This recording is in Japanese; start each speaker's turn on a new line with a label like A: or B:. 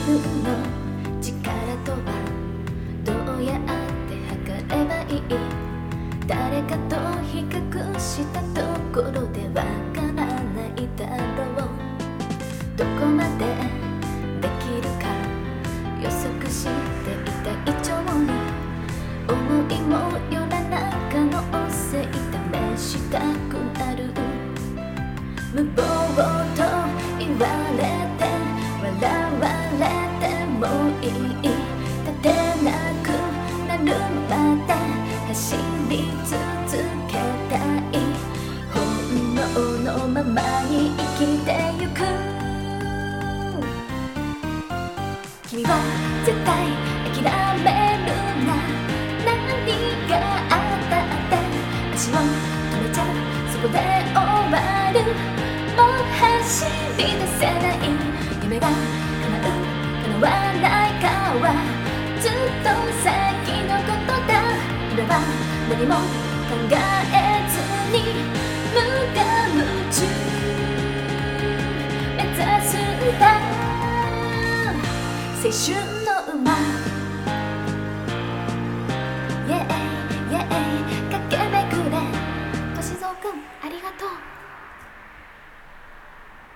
A: の力とはどうやって測ればいい？誰かと比較したところでわからないだろう。どこまでできるか予測していた以上に思いもよらない可能性試したくなる。無謀と言われて笑われてもいい。立てなくなるまで走り続けたい。本能のままに生きてゆく。君は絶対諦めるな。何があったって足を止めちゃう。そこで終わる。もう走り出せない。夢が叶う叶わないかはずっと先のことだ。今は何も考えずに無我夢中目指すんだ。青春の馬